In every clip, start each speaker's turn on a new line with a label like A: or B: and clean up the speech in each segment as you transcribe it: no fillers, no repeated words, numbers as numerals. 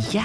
A: Ja.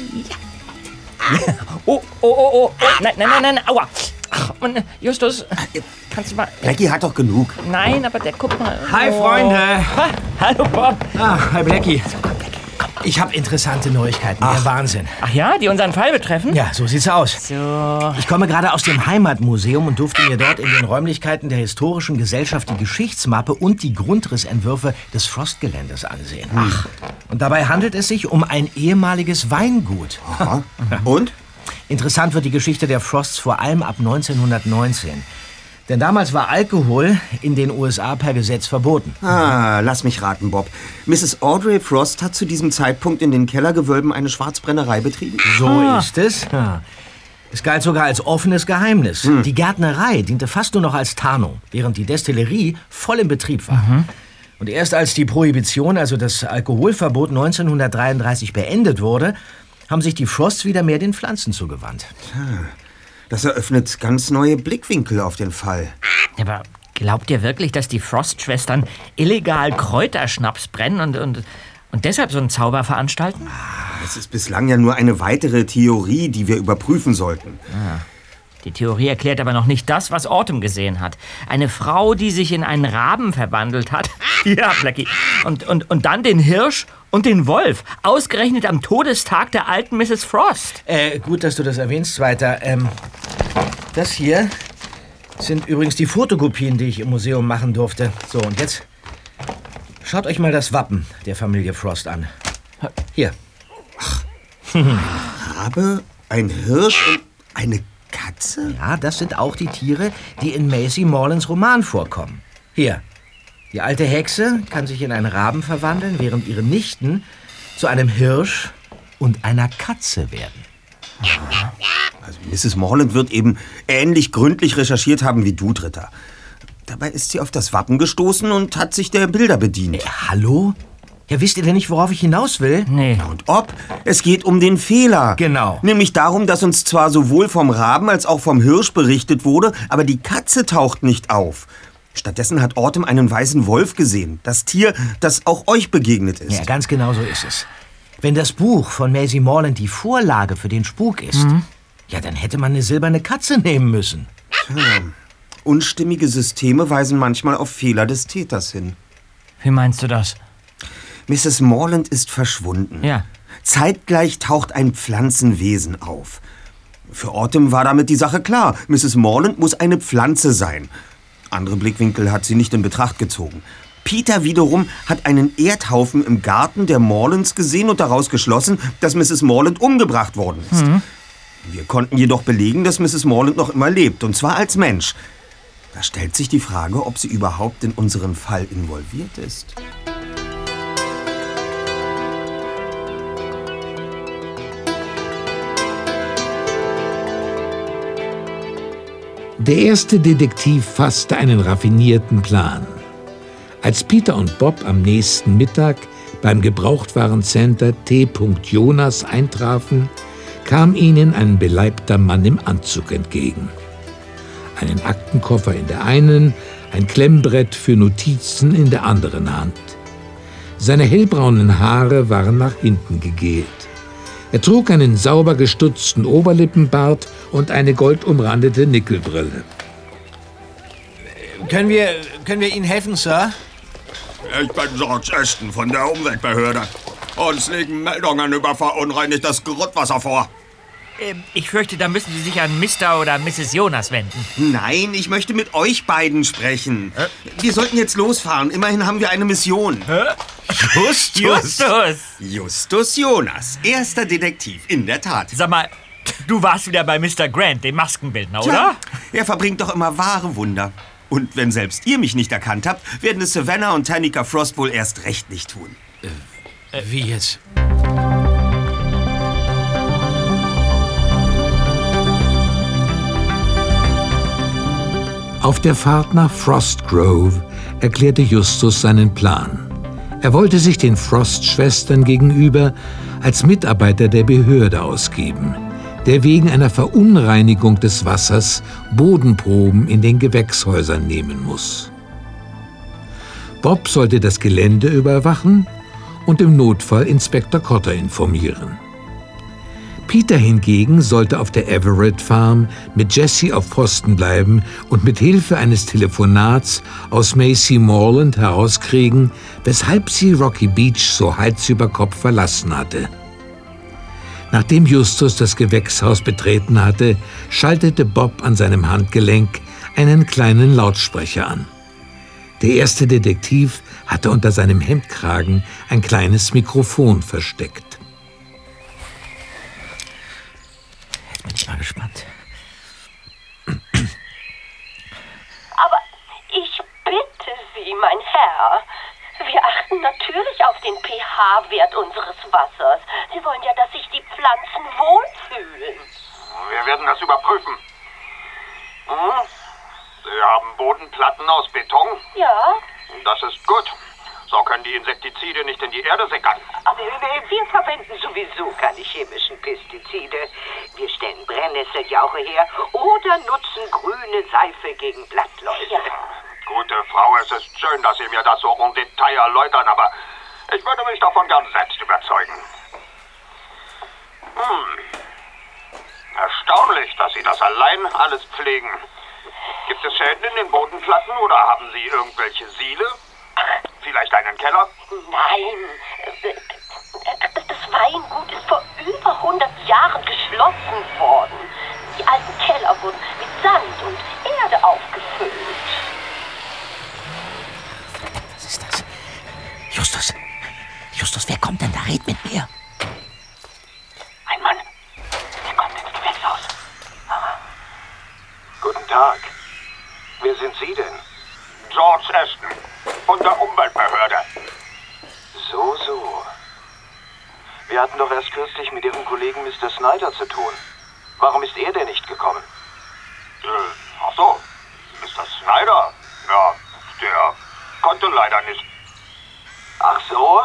A: Oh. Nein, aua. Ach, Mann, Justus, kannst du mal...
B: Blackie hat doch genug.
A: Nein, aber der, guck mal.
C: Hi, Freunde.
A: Hallo, Bob.
C: Hi, Blackie. Ich habe interessante Neuigkeiten. Der Wahnsinn.
A: Ach ja, die unseren Fall betreffen?
C: Ja, so sieht's aus.
A: So.
C: Ich komme gerade aus dem Heimatmuseum und durfte mir dort in den Räumlichkeiten der Historischen Gesellschaft die Geschichtsmappe und die Grundrissentwürfe des Frostgeländes ansehen. Ach. Und dabei handelt es sich um ein ehemaliges Weingut.
B: Aha. Und?
C: Interessant wird die Geschichte der Frosts vor allem ab 1919. Denn damals war Alkohol in den USA per Gesetz verboten.
B: Lass mich raten, Bob. Mrs. Audrey Frost hat zu diesem Zeitpunkt in den Kellergewölben eine Schwarzbrennerei betrieben?
C: So ist es. Ja. Es galt sogar als offenes Geheimnis. Die Gärtnerei diente fast nur noch als Tarnung, während die Destillerie voll im Betrieb war. Und erst als die Prohibition, also das Alkoholverbot 1933 beendet wurde, haben sich die Frosts wieder mehr den Pflanzen zugewandt.
B: Das eröffnet ganz neue Blickwinkel auf den Fall.
A: Aber glaubt ihr wirklich, dass die Frost-Schwestern illegal Kräuterschnaps brennen und deshalb so einen Zauber veranstalten?
B: Es ist bislang ja nur eine weitere Theorie, die wir überprüfen sollten.
A: Die Theorie erklärt aber noch nicht das, was Autumn gesehen hat. Eine Frau, die sich in einen Raben verwandelt hat. Ja, Blackie. Und dann den Hirsch und den Wolf. Ausgerechnet am Todestag der alten Mrs. Frost.
C: Gut, dass du das erwähnst, Zweiter. Das hier sind übrigens die Fotokopien, die ich im Museum machen durfte. So, und jetzt schaut euch mal das Wappen der Familie Frost an. Hier.
B: Ein Rabe, ein Hirsch und eine Katze?
C: Ja, das sind auch die Tiere, die in Maisie Morlands Roman vorkommen. Hier. Die alte Hexe kann sich in einen Raben verwandeln, während ihre Nichten zu einem Hirsch und einer Katze werden.
B: Also Mrs. Morland wird eben ähnlich gründlich recherchiert haben wie du, Dritter. Dabei ist sie auf das Wappen gestoßen und hat sich der Bilder bedient.
C: Hallo? Ja, wisst ihr denn nicht, worauf ich hinaus will?
A: Nee.
B: Und ob? Es geht um den Fehler.
C: Genau.
B: Nämlich darum, dass uns zwar sowohl vom Raben als auch vom Hirsch berichtet wurde, aber die Katze taucht nicht auf. Stattdessen hat Autumn einen weißen Wolf gesehen. Das Tier, das auch euch begegnet ist.
C: Ja, ganz genau so ist es. Wenn das Buch von Maisie Morland die Vorlage für den Spuk ist, ja, dann hätte man eine silberne Katze nehmen müssen.
B: Unstimmige Systeme weisen manchmal auf Fehler des Täters hin.
A: Wie meinst du das?
B: Mrs. Morland ist verschwunden.
A: Ja.
B: Zeitgleich taucht ein Pflanzenwesen auf. Für Autumn war damit die Sache klar. Mrs. Morland muss eine Pflanze sein. Andere Blickwinkel hat sie nicht in Betracht gezogen. Peter wiederum hat einen Erdhaufen im Garten der Morlands gesehen und daraus geschlossen, dass Mrs. Morland umgebracht worden ist. Wir konnten jedoch belegen, dass Mrs. Morland noch immer lebt, und zwar als Mensch. Da stellt sich die Frage, ob sie überhaupt in unseren Fall involviert ist.
D: Der erste Detektiv fasste einen raffinierten Plan. Als Peter und Bob am nächsten Mittag beim Gebrauchtwarencenter T. Jonas eintrafen, kam ihnen ein beleibter Mann im Anzug entgegen. Einen Aktenkoffer in der einen, ein Klemmbrett für Notizen in der anderen Hand. Seine hellbraunen Haare waren nach hinten gegelt. Er trug einen sauber gestutzten Oberlippenbart und eine goldumrandete Nickelbrille.
C: Können wir Ihnen helfen, Sir?
E: Ich bin George Ashton von der Umweltbehörde. Uns liegen Meldungen über verunreinigtes Grundwasser vor.
A: Ich fürchte, da müssen Sie sich an Mr. oder Mrs. Jonas wenden.
B: Nein, ich möchte mit euch beiden sprechen. Wir sollten jetzt losfahren. Immerhin haben wir eine Mission. Justus Jonas, erster Detektiv, in der Tat.
A: Sag mal, du warst wieder bei Mr. Grant, dem Maskenbildner, oder?
B: Tja, er verbringt doch immer wahre Wunder. Und wenn selbst ihr mich nicht erkannt habt, werden es Savannah und Tanika Frost wohl erst recht nicht tun.
C: Wie jetzt?
D: Auf der Fahrt nach Frost Grove erklärte Justus seinen Plan. Er wollte sich den Frost-Schwestern gegenüber als Mitarbeiter der Behörde ausgeben, der wegen einer Verunreinigung des Wassers Bodenproben in den Gewächshäusern nehmen muss. Bob sollte das Gelände überwachen und im Notfall Inspektor Cotter informieren. Peter hingegen sollte auf der Everett Farm mit Jessie auf Posten bleiben und mit Hilfe eines Telefonats aus Macy Morland herauskriegen, weshalb sie Rocky Beach so Hals über Kopf verlassen hatte. Nachdem Justus das Gewächshaus betreten hatte, schaltete Bob an seinem Handgelenk einen kleinen Lautsprecher an. Der erste Detektiv hatte unter seinem Hemdkragen ein kleines Mikrofon versteckt.
C: Jetzt bin ich mal gespannt.
F: Aber ich bitte Sie, mein Herr, wir achten natürlich auf den pH-Wert unseres Wassers. Sie wollen ja, dass sich die Pflanzen wohlfühlen.
E: Wir werden das überprüfen. Sie haben Bodenplatten aus Beton?
F: Ja,
E: Das ist gut. So können die Insektizide nicht in die Erde sickern.
G: Aber wir verwenden sowieso keine chemischen Pestizide. Wir stellen Brennnesseljauche her oder nutzen grüne Seife gegen Blattläuse.
F: ja.
E: Gute Frau, es ist schön, dass Sie mir das so en Detail erläutern, aber ich würde mich davon gern selbst überzeugen. Erstaunlich, dass Sie das allein alles pflegen. Gibt es Schäden in den Bodenplatten oder haben Sie irgendwelche Siele? Vielleicht einen Keller?
F: Nein, das Weingut ist vor über 100 Jahren geschlossen worden. Die alten Keller wurden mit Sand und Erde aufgefüllt.
C: Was ist das? Justus! Justus, wer kommt denn da? Red mit mir!
G: Ein Mann, der kommt ins Gewächshaus.
E: Guten Tag. Wer sind Sie denn? George Ashton, von der Umweltbehörde.
H: So. Wir hatten doch erst kürzlich mit Ihrem Kollegen Mr. Snyder zu tun. Warum ist er denn nicht gekommen?
E: Ach so, Mr. Snyder? Ja, der konnte leider nicht.
H: Ach so?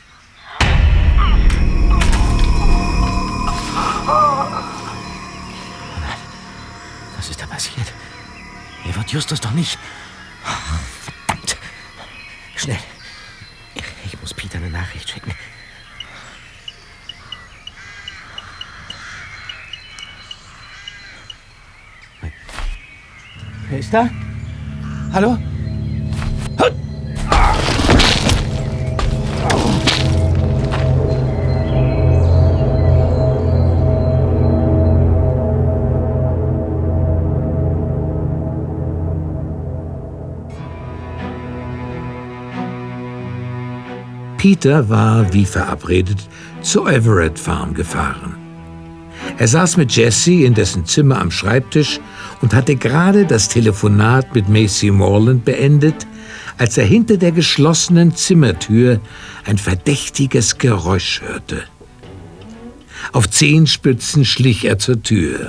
C: Was ist da passiert? Hier wird Justus doch nicht... Verdammt! Schnell! Ich muss Peter eine Nachricht schicken. Wer ist da? Hallo?
D: Peter war, wie verabredet, zur Everett Farm gefahren. Er saß mit Jessie in dessen Zimmer am Schreibtisch und hatte gerade das Telefonat mit Macy Morland beendet, als er hinter der geschlossenen Zimmertür ein verdächtiges Geräusch hörte. Auf Zehenspitzen schlich er zur Tür.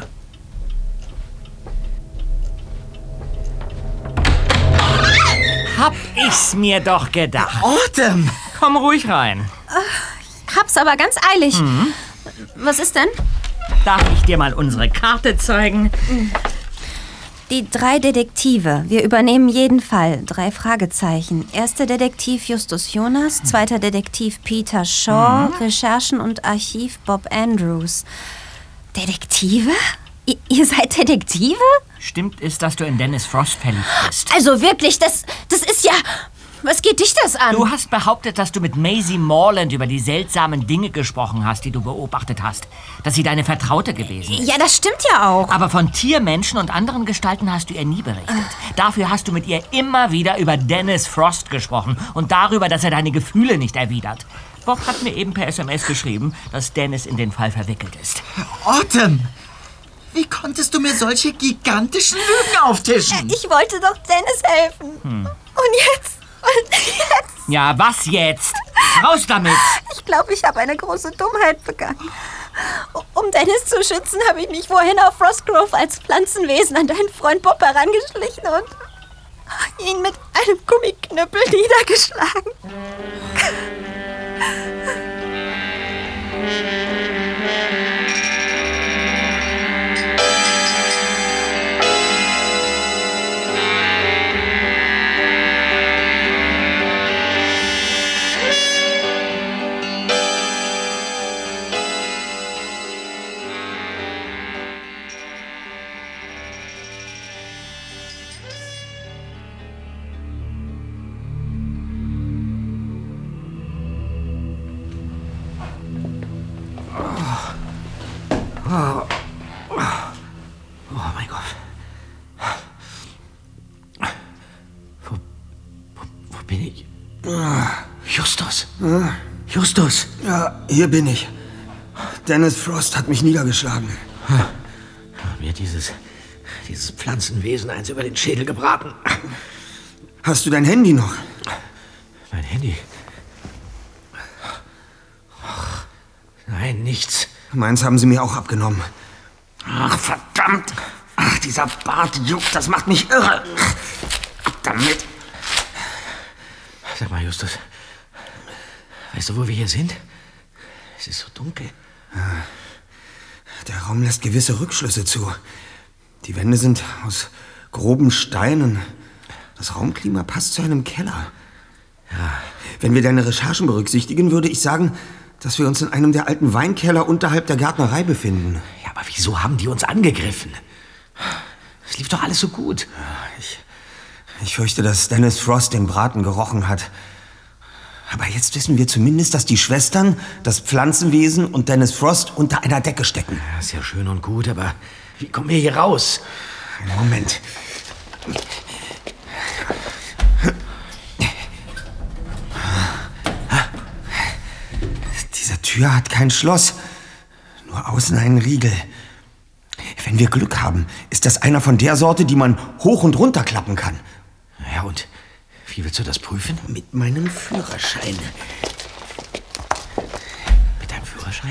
A: Hab ich's mir doch gedacht.
I: Autumn!
A: Komm ruhig rein.
J: Hab's aber ganz eilig. Was ist denn?
A: Darf ich dir mal unsere Karte zeigen?
J: Die 3 Detektive. Wir übernehmen jeden Fall. 3 Fragezeichen. Erster Detektiv Justus Jonas, zweiter Detektiv Peter Shaw, Recherchen und Archiv Bob Andrews. Detektive? Ihr seid Detektive?
A: Stimmt es, dass du in Dennis Frost verliebt bist?
J: Also wirklich, das ist ja... Was geht dich das an?
A: Du hast behauptet, dass du mit Maisie Morland über die seltsamen Dinge gesprochen hast, die du beobachtet hast. Dass sie deine Vertraute gewesen ist.
J: Ja, das stimmt ja auch.
A: Aber von Tiermenschen und anderen Gestalten hast du ihr nie berichtet. Dafür hast du mit ihr immer wieder über Dennis Frost gesprochen und darüber, dass er deine Gefühle nicht erwidert. Bob hat mir eben per SMS geschrieben, dass Dennis in den Fall verwickelt ist.
I: Autumn! Wie konntest du mir solche gigantischen Lügen auftischen?
J: Ich wollte doch Dennis helfen. Und jetzt?
A: Ja, was jetzt? Raus damit!
J: Ich glaube, ich habe eine große Dummheit begangen. Um Dennis zu schützen, habe ich mich vorhin auf Frostgrove als Pflanzenwesen an deinen Freund Bob herangeschlichen und ihn mit einem Gummiknüppel niedergeschlagen.
C: Oh mein Gott. Wo bin ich? Justus. Justus.
B: Ja, hier bin ich. Dennis Frost hat mich niedergeschlagen.
C: Mir dieses Pflanzenwesen eins über den Schädel gebraten.
B: Hast du dein Handy noch?
C: Mein Handy? Ach, nein, nichts.
B: Meins haben sie mir auch abgenommen.
C: Ach, verdammt. Ach, dieser Bart juckt, das macht mich irre. Ab damit. Sag mal, Justus, weißt du, wo wir hier sind? Es ist so dunkel.
B: Der Raum lässt gewisse Rückschlüsse zu. Die Wände sind aus groben Steinen. Das Raumklima passt zu einem Keller.
C: Ja.
B: Wenn wir deine Recherchen berücksichtigen, würde ich sagen, dass wir uns in einem der alten Weinkeller unterhalb der Gärtnerei befinden.
C: Ja, aber wieso haben die uns angegriffen? Es lief doch alles so gut.
B: Ich fürchte, dass Dennis Frost den Braten gerochen hat. Aber jetzt wissen wir zumindest, dass die Schwestern, das Pflanzenwesen und Dennis Frost unter einer Decke stecken.
C: Ja, ist ja schön und gut, aber wie kommen wir hier raus?
B: Einen Moment. Diese Tür hat kein Schloss, nur außen einen Riegel. Wenn wir Glück haben, ist das einer von der Sorte, die man hoch und runter klappen kann.
C: Ja, und wie willst du das prüfen?
B: Mit meinem Führerschein.
C: Mit deinem Führerschein?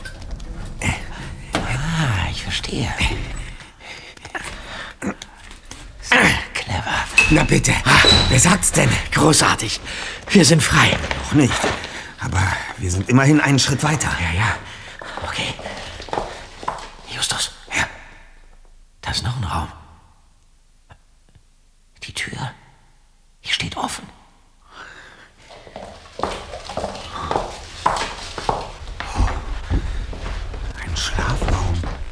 C: Ich verstehe. So clever.
B: Na bitte, wer sagt's denn?
C: Großartig. Wir sind frei.
B: Noch nicht, aber wir sind immerhin einen Schritt weiter.
C: Ja. Okay. Justus.
B: Ja.
C: Da ist noch ein Raum. Die Tür. Hier steht offen.
B: Ein Schlafraum.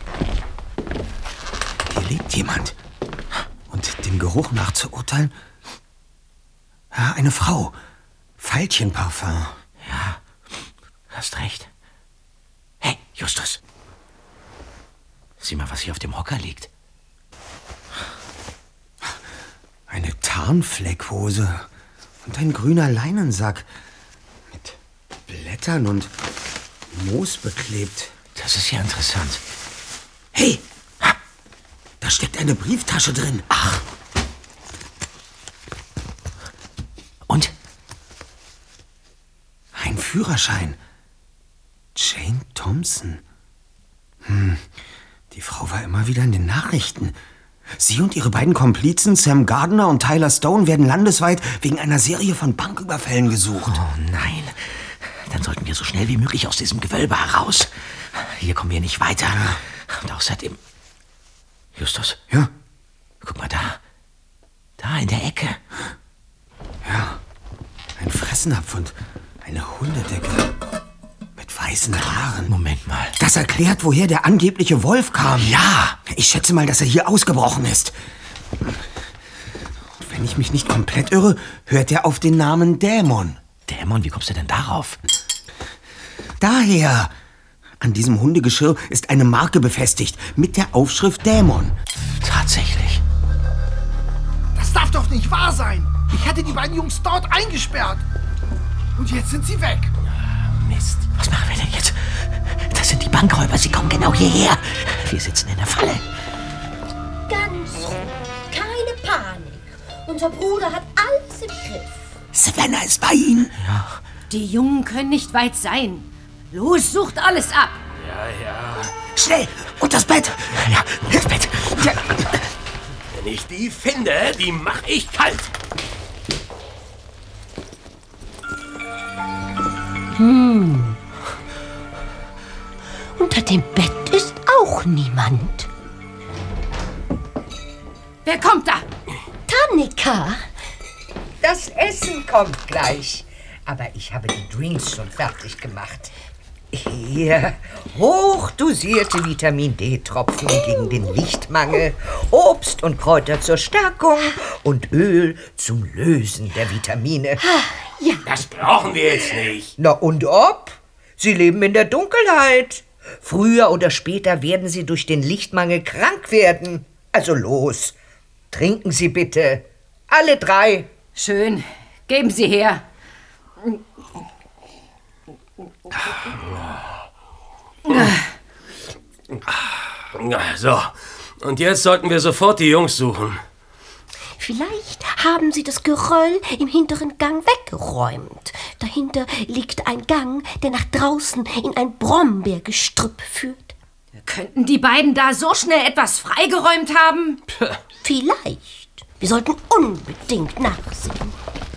B: Hier lebt jemand. Und dem Geruch nach zu urteilen... Ja, eine Frau. Veilchenparfum.
C: Ja, hast recht. Hey, Justus. Sieh mal, was hier auf dem Hocker liegt.
B: Eine Tarnfleckhose und ein grüner Leinensack mit Blättern und Moos beklebt.
C: Das ist ja interessant.
B: Hey, da steckt eine Brieftasche drin.
C: Ach. Und?
B: Ein Führerschein. Jane Thompson. Die Frau war immer wieder in den Nachrichten. Sie und ihre beiden Komplizen, Sam Gardner und Tyler Stone, werden landesweit wegen einer Serie von Banküberfällen gesucht.
C: Oh nein. Dann sollten wir so schnell wie möglich aus diesem Gewölbe heraus. Hier kommen wir nicht weiter. Ja. Und außerdem... Justus?
B: Ja?
C: Guck mal da. Da in der Ecke.
B: Ja. Ein Fressnapf und eine Hundedecke. Mit weißen Haaren.
C: Moment mal.
B: Das erklärt, woher der angebliche Wolf kam.
C: Ja.
B: Ich schätze mal, dass er hier ausgebrochen ist. Und wenn ich mich nicht komplett irre, hört er auf den Namen Dämon.
C: Dämon? Wie kommst du denn darauf?
B: Daher. An diesem Hundegeschirr ist eine Marke befestigt mit der Aufschrift Dämon.
C: Tatsächlich.
I: Das darf doch nicht wahr sein. Ich hatte die beiden Jungs dort eingesperrt. Und jetzt sind sie weg.
C: Mist. Was machen wir denn jetzt? Das sind die Bankräuber. Sie kommen genau hierher. Wir sitzen in der Falle.
F: Ganz ruhig. Keine Panik. Unser Bruder hat alles im Griff.
B: Savannah ist bei Ihnen.
C: Ja.
K: Die Jungen können nicht weit sein. Los, sucht alles ab.
H: Ja.
B: Schnell, und das Bett.
C: Ja, das Bett.
B: Ja.
H: Wenn ich die finde, die mach ich kalt.
F: Unter dem Bett ist auch niemand.
K: Wer kommt da?
G: Tannika. Das Essen kommt gleich. Aber ich habe die Drinks schon fertig gemacht. Hier, hochdosierte Vitamin-D-Tropfen gegen den Lichtmangel, Obst und Kräuter zur Stärkung und Öl zum Lösen der Vitamine.
F: Ja.
H: Das brauchen wir jetzt nicht.
G: Na und ob? Sie leben in der Dunkelheit. Früher oder später werden Sie durch den Lichtmangel krank werden. Also los, trinken Sie bitte. Alle 3.
K: Schön. Geben Sie her.
L: So, und jetzt sollten wir sofort die Jungs suchen.
F: Vielleicht haben sie das Geröll im hinteren Gang weggeräumt. Dahinter liegt ein Gang, der nach draußen in ein Brombeergestrüpp führt.
K: Könnten die beiden da so schnell etwas freigeräumt haben?
F: Vielleicht. Wir sollten unbedingt nachsehen.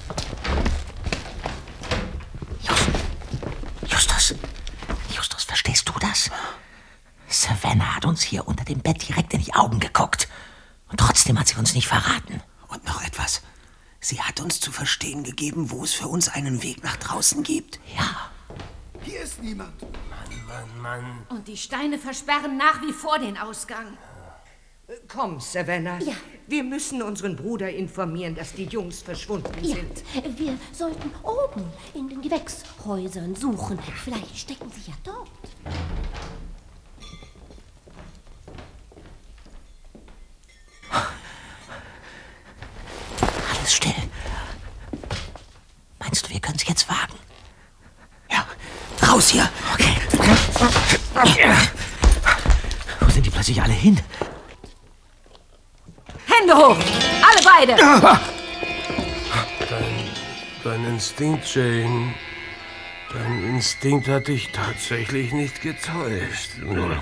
C: Justus, verstehst du das? Savannah hat uns hier unter dem Bett direkt in die Augen geguckt. Und trotzdem hat sie uns nicht verraten.
B: Und noch etwas. Sie hat uns zu verstehen gegeben, wo es für uns einen Weg nach draußen gibt.
C: Ja.
I: Hier ist niemand.
L: Mann.
K: Und die Steine versperren nach wie vor den Ausgang.
G: Komm, Savannah.
F: Ja.
G: Wir müssen unseren Bruder informieren, dass die Jungs verschwunden sind.
F: Wir sollten oben in den Gewächshäusern suchen. Vielleicht stecken sie ja dort.
C: Alles still. Meinst du, wir können es jetzt wagen? Ja. Raus hier! Okay. Wo sind die plötzlich alle hin?
K: Hände hoch! Alle beide!
L: Dein Instinkt, Jane. Dein Instinkt hat dich tatsächlich nicht getäuscht.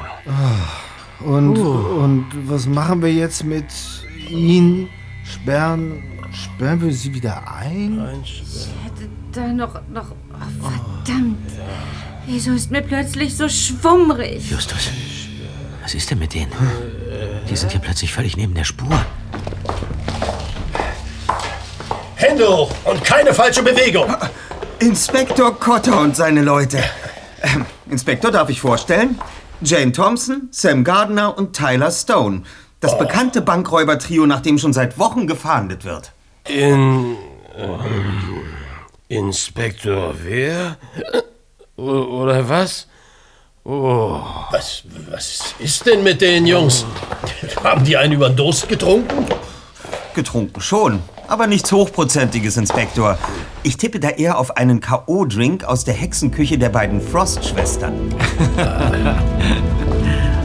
I: Und was machen wir jetzt mit ihnen? Sperren wir sie wieder ein?
K: Ich hätte da noch... Oh, verdammt. Wieso ist mir plötzlich so schwummrig?
C: Justus, was ist denn mit denen? Die sind hier plötzlich völlig neben der Spur.
L: Hände hoch und keine falsche Bewegung.
B: Inspektor Cotter und seine Leute. Inspektor, darf ich vorstellen? Jane Thompson, Sam Gardner und Tyler Stone. Das bekannte Bankräuber-Trio, nach dem schon seit Wochen gefahndet wird.
L: Inspektor wer? Oder was? Oh.
M: Was ist denn mit den Jungs? Haben die einen über den Durst getrunken?
B: Getrunken schon, aber nichts Hochprozentiges, Inspektor. Ich tippe da eher auf einen K.O.-Drink aus der Hexenküche der beiden Frost-Schwestern.